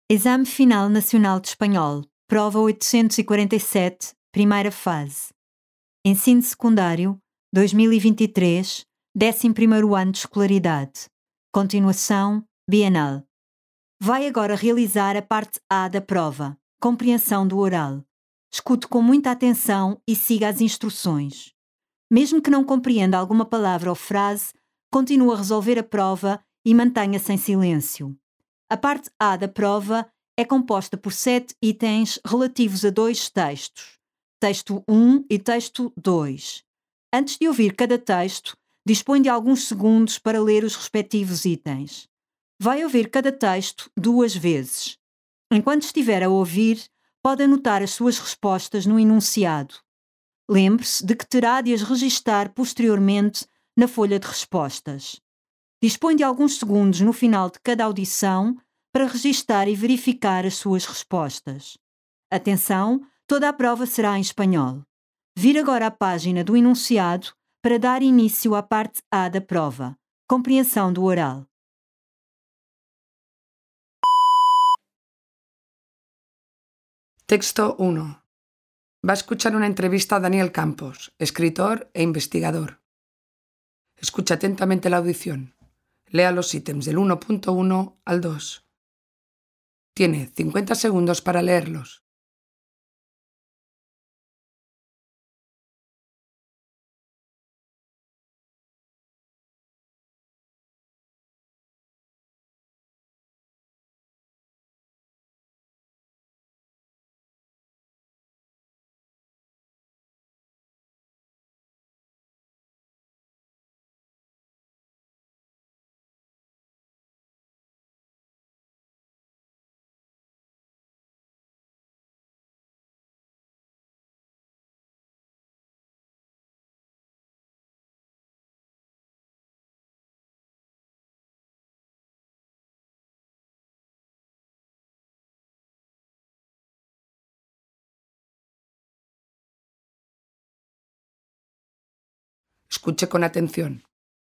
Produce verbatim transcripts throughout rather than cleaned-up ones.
Exame Final Nacional de Espanhol, prova oitocentos e quarenta e sete, primeira fase. Ensino secundário, dois mil e vinte e três, décimo primeiro ano de escolaridade. Continuação, bienal. Vai agora realizar a parte A da prova, compreensão do oral. Escute com muita atenção e siga as instruções. Mesmo que não compreenda alguma palavra ou frase, continue a resolver a prova e mantenha-se em silêncio. A parte A da prova é composta por sete itens relativos a dois textos, texto um e texto dois. Antes de ouvir cada texto, dispõe de alguns segundos para ler os respectivos itens. Vai ouvir cada texto duas vezes. Enquanto estiver a ouvir, pode anotar as suas respostas no enunciado. Lembre-se de que terá de as registar posteriormente na folha de respostas. Dispõe de alguns segundos no final de cada audição para registar e verificar as suas respostas. Atenção, toda a prova será em espanhol. Vire agora a página do enunciado para dar início à parte A da prova, compreensão do oral. Texto uno. Va a escuchar una entrevista a Daniel Campos, escritor e investigador. Escucha atentamente la audición. Lea los ítems del uno punto uno al dos. Tiene cincuenta segundos para leerlos. Escuche con atención.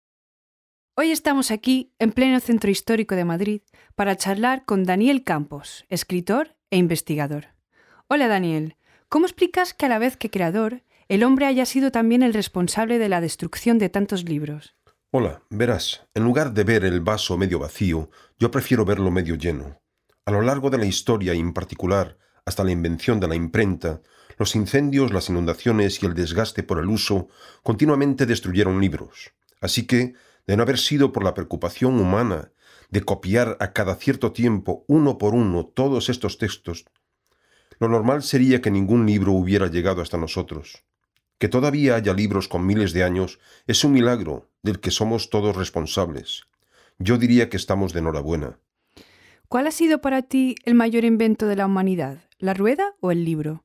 Hoy estamos aquí, en pleno centro histórico de Madrid, para charlar con Daniel Campos, escritor e investigador. Hola Daniel, ¿cómo explicas que a la vez que creador, el hombre haya sido también el responsable de la destrucción de tantos libros? Hola, verás, en lugar de ver el vaso medio vacío, yo prefiero verlo medio lleno. A lo largo de la historia y en particular hasta la invención de la imprenta, los incendios, las inundaciones y el desgaste por el uso continuamente destruyeron libros. Así que, de no haber sido por la preocupación humana de copiar a cada cierto tiempo, uno por uno, todos estos textos, lo normal sería que ningún libro hubiera llegado hasta nosotros. Que todavía haya libros con miles de años es un milagro del que somos todos responsables. Yo diría que estamos de enhorabuena. ¿Cuál ha sido para ti el mayor invento de la humanidad, la rueda o el libro?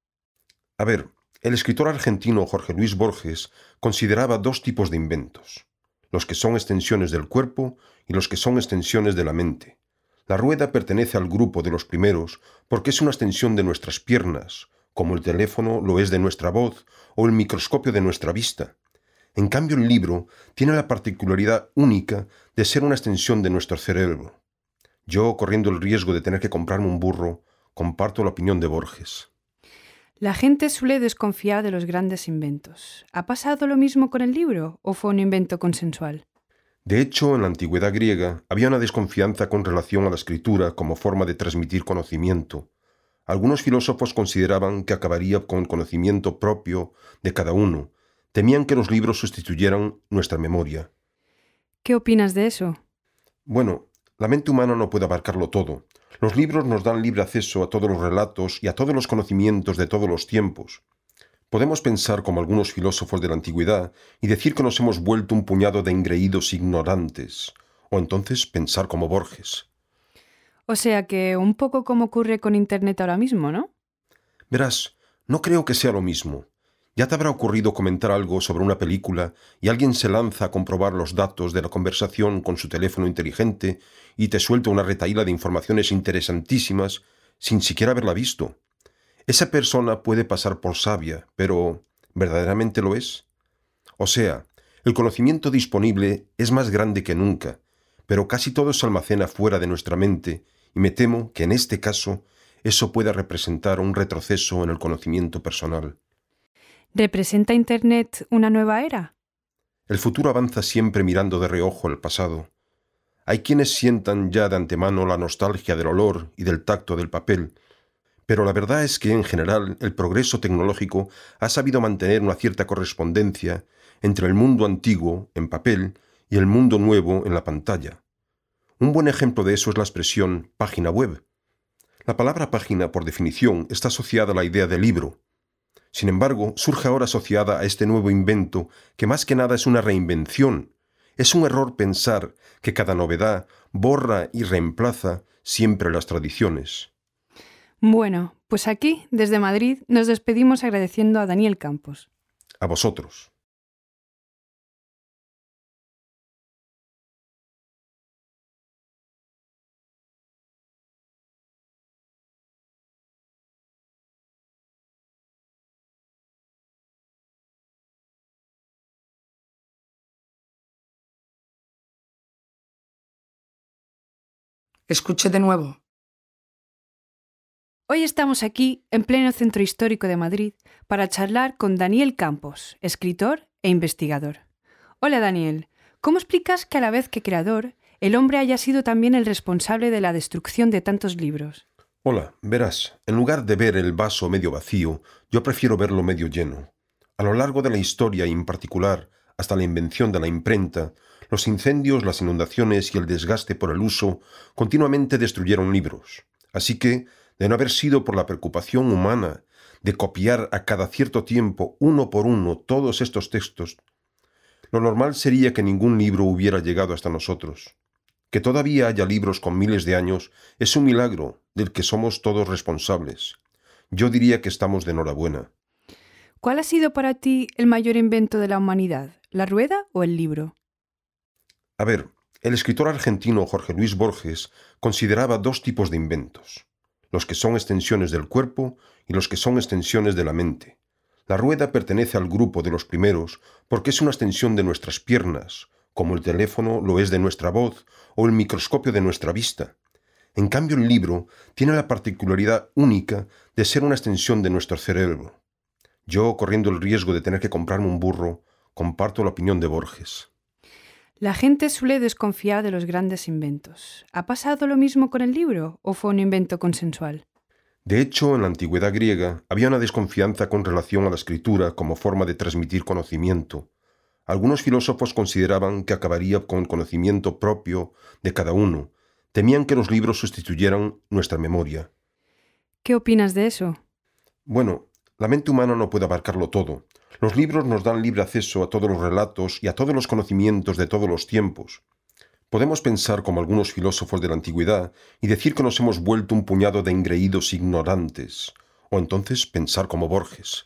A ver, el escritor argentino Jorge Luis Borges consideraba dos tipos de inventos, los que son extensiones del cuerpo y los que son extensiones de la mente. La rueda pertenece al grupo de los primeros porque es una extensión de nuestras piernas, como el teléfono lo es de nuestra voz o el microscopio de nuestra vista. En cambio, el libro tiene la particularidad única de ser una extensión de nuestro cerebro. Yo, corriendo el riesgo de tener que comprarme un burro, comparto la opinión de Borges. La gente suele desconfiar de los grandes inventos. ¿Ha pasado lo mismo con el libro o fue un invento consensual? De hecho, en la antigüedad griega había una desconfianza con relación a la escritura como forma de transmitir conocimiento. Algunos filósofos consideraban que acabaría con el conocimiento propio de cada uno. Temían que los libros sustituyeran nuestra memoria. ¿Qué opinas de eso? Bueno, la mente humana no puede abarcarlo todo. Los libros nos dan libre acceso a todos los relatos y a todos los conocimientos de todos los tiempos. Podemos pensar como algunos filósofos de la antigüedad y decir que nos hemos vuelto un puñado de engreídos ignorantes, o entonces pensar como Borges. O sea que un poco como ocurre con Internet ahora mismo, ¿no? Verás, no creo que sea lo mismo. Ya te habrá ocurrido comentar algo sobre una película y alguien se lanza a comprobar los datos de la conversación con su teléfono inteligente y te suelta una retahíla de informaciones interesantísimas sin siquiera haberla visto. Esa persona puede pasar por sabia, pero ¿verdaderamente lo es? O sea, el conocimiento disponible es más grande que nunca, pero casi todo se almacena fuera de nuestra mente y me temo que en este caso eso pueda representar un retroceso en el conocimiento personal. ¿Representa Internet una nueva era? El futuro avanza siempre mirando de reojo el pasado. Hay quienes sientan ya de antemano la nostalgia del olor y del tacto del papel, pero la verdad es que en general el progreso tecnológico ha sabido mantener una cierta correspondencia entre el mundo antiguo, en papel, y el mundo nuevo, en la pantalla. Un buen ejemplo de eso es la expresión página web. La palabra página, por definición, está asociada a la idea de libro. Sin embargo, surge ahora asociada a este nuevo invento que más que nada es una reinvención. Es un error pensar que cada novedad borra y reemplaza siempre las tradiciones. Bueno, pues aquí, desde Madrid, nos despedimos agradeciendo a Daniel Campos. A vosotros. Escuche de nuevo. Hoy estamos aquí, en pleno centro histórico de Madrid, para charlar con Daniel Campos, escritor e investigador. Hola Daniel, ¿cómo explicas que a la vez que creador, el hombre haya sido también el responsable de la destrucción de tantos libros? Hola, verás, en lugar de ver el vaso medio vacío, yo prefiero verlo medio lleno. A lo largo de la historia y en particular hasta la invención de la imprenta, los incendios, las inundaciones y el desgaste por el uso continuamente destruyeron libros. Así que, de no haber sido por la preocupación humana de copiar a cada cierto tiempo uno por uno todos estos textos, lo normal sería que ningún libro hubiera llegado hasta nosotros. Que todavía haya libros con miles de años es un milagro del que somos todos responsables. Yo diría que estamos de enhorabuena. ¿Cuál ha sido para ti el mayor invento de la humanidad, la rueda o el libro? A ver, el escritor argentino Jorge Luis Borges consideraba dos tipos de inventos: los que son extensiones del cuerpo y los que son extensiones de la mente. La rueda pertenece al grupo de los primeros porque es una extensión de nuestras piernas, como el teléfono lo es de nuestra voz o el microscopio de nuestra vista. En cambio, el libro tiene la particularidad única de ser una extensión de nuestro cerebro. Yo, corriendo el riesgo de tener que comprarme un burro, comparto la opinión de Borges. La gente suele desconfiar de los grandes inventos. ¿Ha pasado lo mismo con el libro o fue un invento consensual? De hecho, en la antigüedad griega había una desconfianza con relación a la escritura como forma de transmitir conocimiento. Algunos filósofos consideraban que acabaría con el conocimiento propio de cada uno. Temían que los libros sustituyeran nuestra memoria. ¿Qué opinas de eso? Bueno, la mente humana no puede abarcarlo todo. Los libros nos dan libre acceso a todos los relatos y a todos los conocimientos de todos los tiempos. Podemos pensar como algunos filósofos de la antigüedad y decir que nos hemos vuelto un puñado de engreídos ignorantes, o entonces pensar como Borges.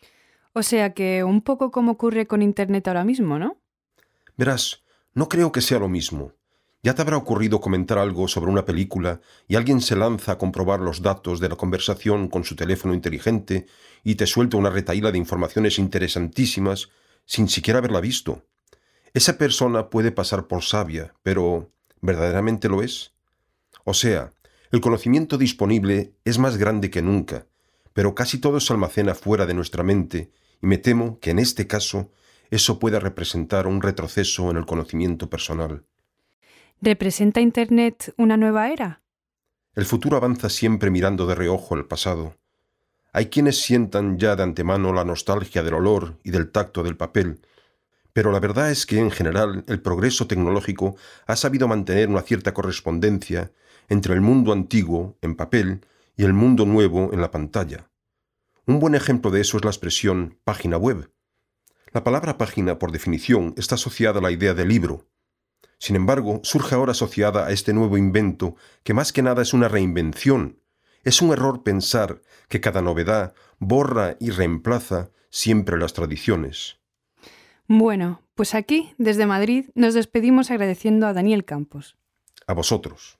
O sea que un poco como ocurre con Internet ahora mismo, ¿no? Verás, no creo que sea lo mismo. Ya te habrá ocurrido comentar algo sobre una película y alguien se lanza a comprobar los datos de la conversación con su teléfono inteligente y te suelta una retahíla de informaciones interesantísimas sin siquiera haberla visto. Esa persona puede pasar por sabia, pero ¿verdaderamente lo es? O sea, el conocimiento disponible es más grande que nunca, pero casi todo se almacena fuera de nuestra mente y me temo que en este caso eso pueda representar un retroceso en el conocimiento personal. ¿Representa Internet una nueva era? El futuro avanza siempre mirando de reojo el pasado. Hay quienes sientan ya de antemano la nostalgia del olor y del tacto del papel, pero la verdad es que en general el progreso tecnológico ha sabido mantener una cierta correspondencia entre el mundo antiguo, en papel, y el mundo nuevo, en la pantalla. Un buen ejemplo de eso es la expresión página web. La palabra página, por definición, está asociada a la idea de libro. Sin embargo, surge ahora asociada a este nuevo invento que más que nada es una reinvención. Es un error pensar que cada novedad borra y reemplaza siempre las tradiciones. Bueno, pues aquí, desde Madrid, nos despedimos agradeciendo a Daniel Campos. A vosotros.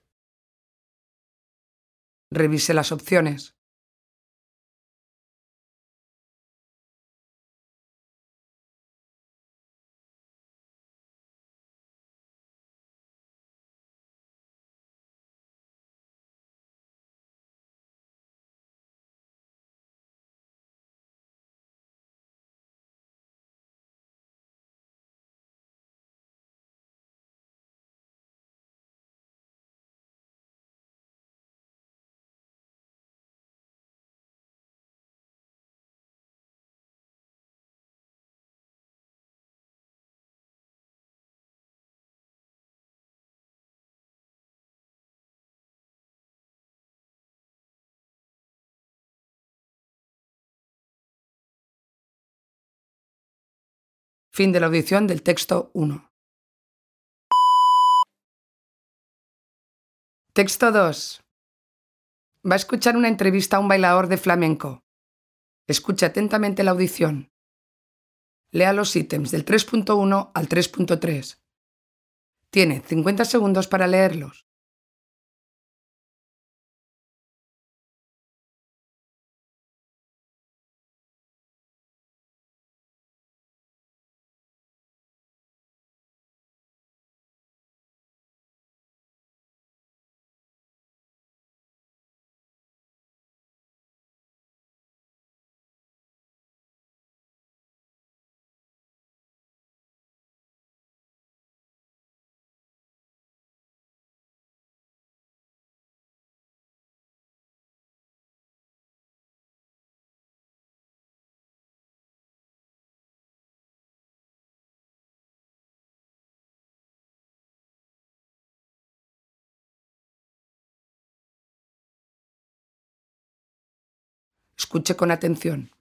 Revise las opciones. Fin de la audición del texto uno. Texto dos. Va a escuchar una entrevista a un bailador de flamenco. Escuche atentamente la audición. Lea los ítems del tres punto uno al tres punto tres. Tiene cincuenta segundos para leerlos. Escuche con atención.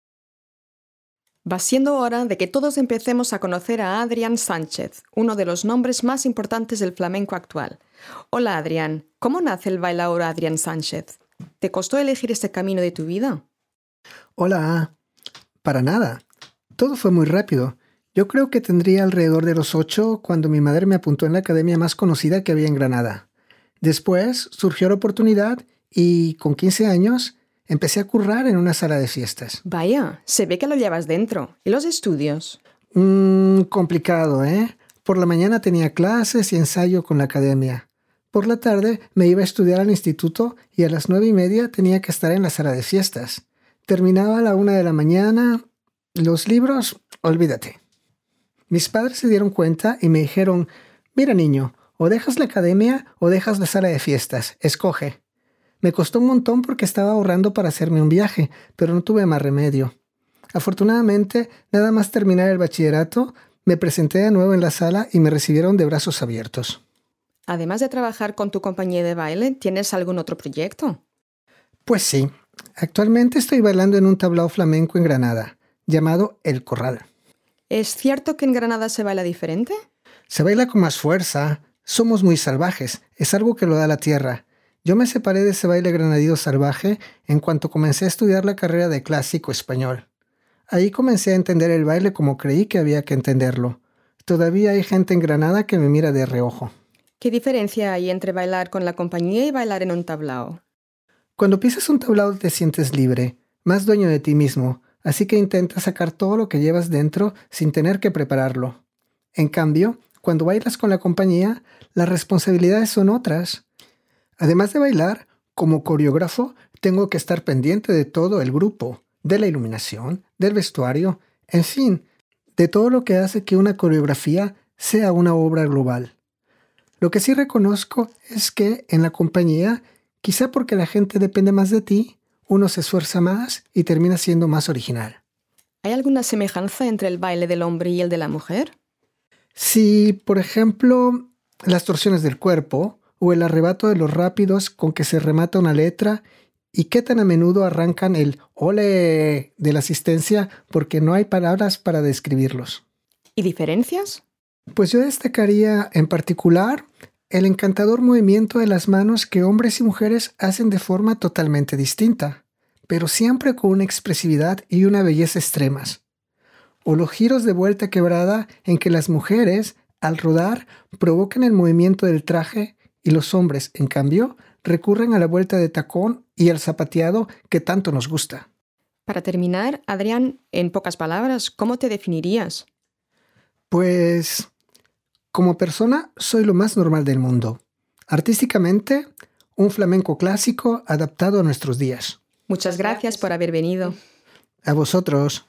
Va siendo hora de que todos empecemos a conocer a Adrián Sánchez, uno de los nombres más importantes del flamenco actual. Hola Adrián, ¿cómo nace el bailaor Adrián Sánchez? ¿Te costó elegir este camino de tu vida? Hola, para nada. Todo fue muy rápido. Yo creo que tendría alrededor de los ocho cuando mi madre me apuntó en la academia más conocida que había en Granada. Después surgió la oportunidad y con quince años empecé a currar en una sala de fiestas. Vaya, se ve que lo llevas dentro. ¿Y los estudios? Mmm, complicado, ¿eh? Por la mañana tenía clases y ensayo con la academia. Por la tarde me iba a estudiar al instituto y a las nueve y media tenía que estar en la sala de fiestas. Terminaba a la una de la mañana. Los libros, olvídate. Mis padres se dieron cuenta y me dijeron, mira niño, o dejas la academia o dejas la sala de fiestas, escoge. Me costó un montón porque estaba ahorrando para hacerme un viaje, pero no tuve más remedio. Afortunadamente, nada más terminar el bachillerato, me presenté de nuevo en la sala y me recibieron de brazos abiertos. Además de trabajar con tu compañía de baile, ¿tienes algún otro proyecto? Pues sí. Actualmente estoy bailando en un tablao flamenco en Granada, llamado El Corral. ¿Es cierto que en Granada se baila diferente? Se baila con más fuerza. Somos muy salvajes. Es algo que lo da la tierra. Yo me separé de ese baile granadino salvaje en cuanto comencé a estudiar la carrera de clásico español. Ahí comencé a entender el baile como creí que había que entenderlo. Todavía hay gente en Granada que me mira de reojo. ¿Qué diferencia hay entre bailar con la compañía y bailar en un tablao? Cuando pisas un tablao te sientes libre, más dueño de ti mismo, así que intentas sacar todo lo que llevas dentro sin tener que prepararlo. En cambio, cuando bailas con la compañía, las responsabilidades son otras. Además de bailar, como coreógrafo, tengo que estar pendiente de todo el grupo, de la iluminación, del vestuario, en fin, de todo lo que hace que una coreografía sea una obra global. Lo que sí reconozco es que en la compañía, quizá porque la gente depende más de ti, uno se esfuerza más y termina siendo más original. ¿Hay alguna semejanza entre el baile del hombre y el de la mujer? Sí, por ejemplo, las torsiones del cuerpo, o el arrebato de los rápidos con que se remata una letra y qué tan a menudo arrancan el ole de la asistencia porque no hay palabras para describirlos. ¿Y diferencias? Pues yo destacaría en particular el encantador movimiento de las manos que hombres y mujeres hacen de forma totalmente distinta, pero siempre con una expresividad y una belleza extremas. O los giros de vuelta quebrada en que las mujeres, al rodar, provocan el movimiento del traje y los hombres, en cambio, recurren a la vuelta de tacón y al zapateado que tanto nos gusta. Para terminar, Adrián, en pocas palabras, ¿cómo te definirías? Pues, como persona, soy lo más normal del mundo. Artísticamente, un flamenco clásico adaptado a nuestros días. Muchas gracias por haber venido. A vosotros.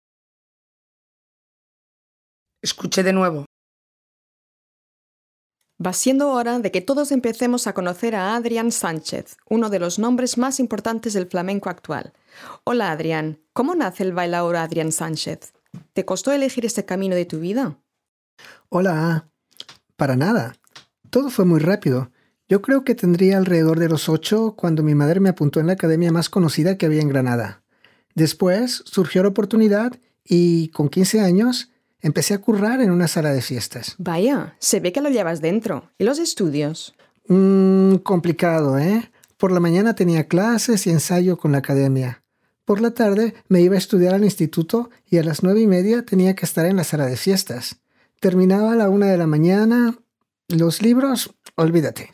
Escuche de nuevo. Va siendo hora de que todos empecemos a conocer a Adrián Sánchez, uno de los nombres más importantes del flamenco actual. Hola Adrián, ¿cómo nace el bailaor Adrián Sánchez? ¿Te costó elegir este camino de tu vida? Hola, para nada. Todo fue muy rápido. Yo creo que tendría alrededor de los ocho cuando mi madre me apuntó en la academia más conocida que había en Granada. Después surgió la oportunidad y, con quince años, empecé a currar en una sala de fiestas. Vaya, se ve que lo llevas dentro. ¿Y los estudios? Mmm, complicado, ¿eh? Por la mañana tenía clases y ensayo con la academia. Por la tarde me iba a estudiar al instituto y a las nueve y media tenía que estar en la sala de fiestas. Terminaba a la una de la mañana. Los libros, olvídate.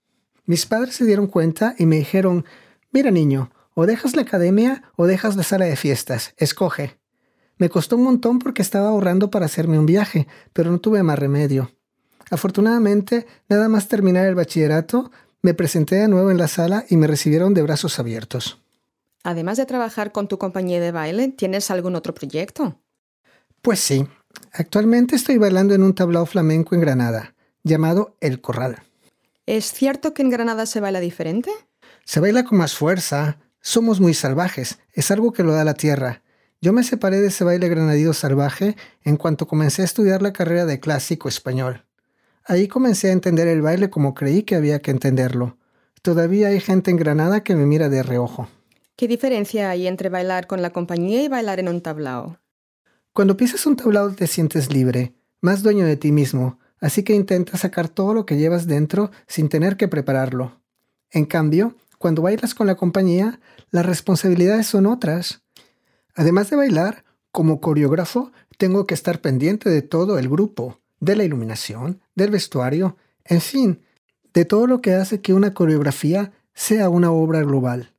Mis padres se dieron cuenta y me dijeron, mira niño, o dejas la academia o dejas la sala de fiestas, escoge. Me costó un montón porque estaba ahorrando para hacerme un viaje, pero no tuve más remedio. Afortunadamente, nada más terminar el bachillerato, me presenté de nuevo en la sala y me recibieron de brazos abiertos. Además de trabajar con tu compañía de baile, ¿tienes algún otro proyecto? Pues sí. Actualmente estoy bailando en un tablao flamenco en Granada, llamado El Corral. ¿Es cierto que en Granada se baila diferente? Se baila con más fuerza. Somos muy salvajes. Es algo que lo da la tierra. Yo me separé de ese baile granadino salvaje en cuanto comencé a estudiar la carrera de clásico español. Ahí comencé a entender el baile como creí que había que entenderlo. Todavía hay gente en Granada que me mira de reojo. ¿Qué diferencia hay entre bailar con la compañía y bailar en un tablao? Cuando pisas un tablao te sientes libre, más dueño de ti mismo, así que intentas sacar todo lo que llevas dentro sin tener que prepararlo. En cambio, cuando bailas con la compañía, las responsabilidades son otras. Además de bailar, como coreógrafo, tengo que estar pendiente de todo el grupo, de la iluminación, del vestuario, en fin, de todo lo que hace que una coreografía sea una obra global.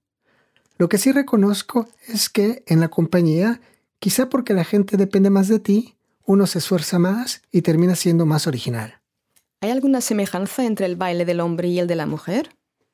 Lo que sí reconozco es que en la compañía, quizá porque la gente depende más de ti, uno se esfuerza más y termina siendo más original. ¿Hay alguna semejanza entre el baile del hombre y el de la mujer?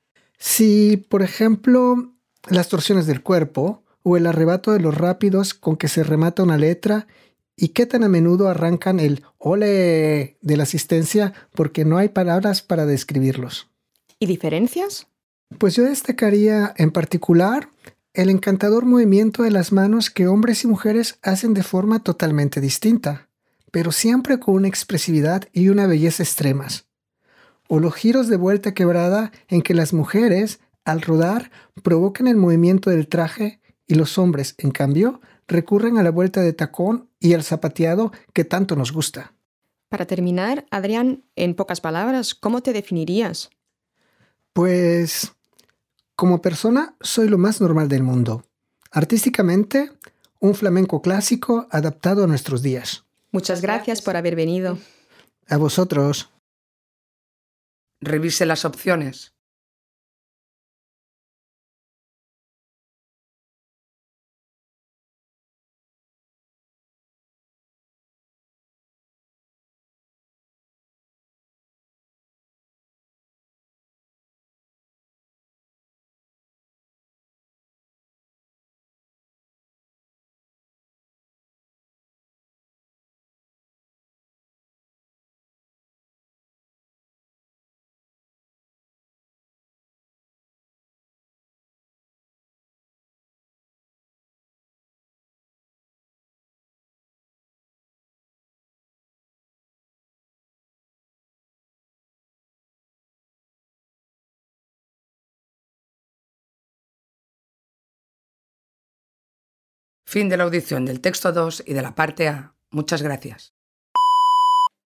Sí, por ejemplo, las torsiones del cuerpo o el arrebato de los rápidos con que se remata una letra y qué tan a menudo arrancan el ole de la asistencia porque no hay palabras para describirlos. ¿Y diferencias? Pues yo destacaría en particular el encantador movimiento de las manos que hombres y mujeres hacen de forma totalmente distinta, pero siempre con una expresividad y una belleza extremas. O los giros de vuelta quebrada en que las mujeres, al rodar, provocan el movimiento del traje y los hombres, en cambio, recurren a la vuelta de tacón y al zapateado que tanto nos gusta. Para terminar, Adrián, en pocas palabras, ¿cómo te definirías? Pues, como persona, soy lo más normal del mundo. Artísticamente, un flamenco clásico adaptado a nuestros días. Muchas gracias por haber venido. A vosotros. Revise las opciones. Fin de la audición del texto dos y de la parte A. Muchas gracias.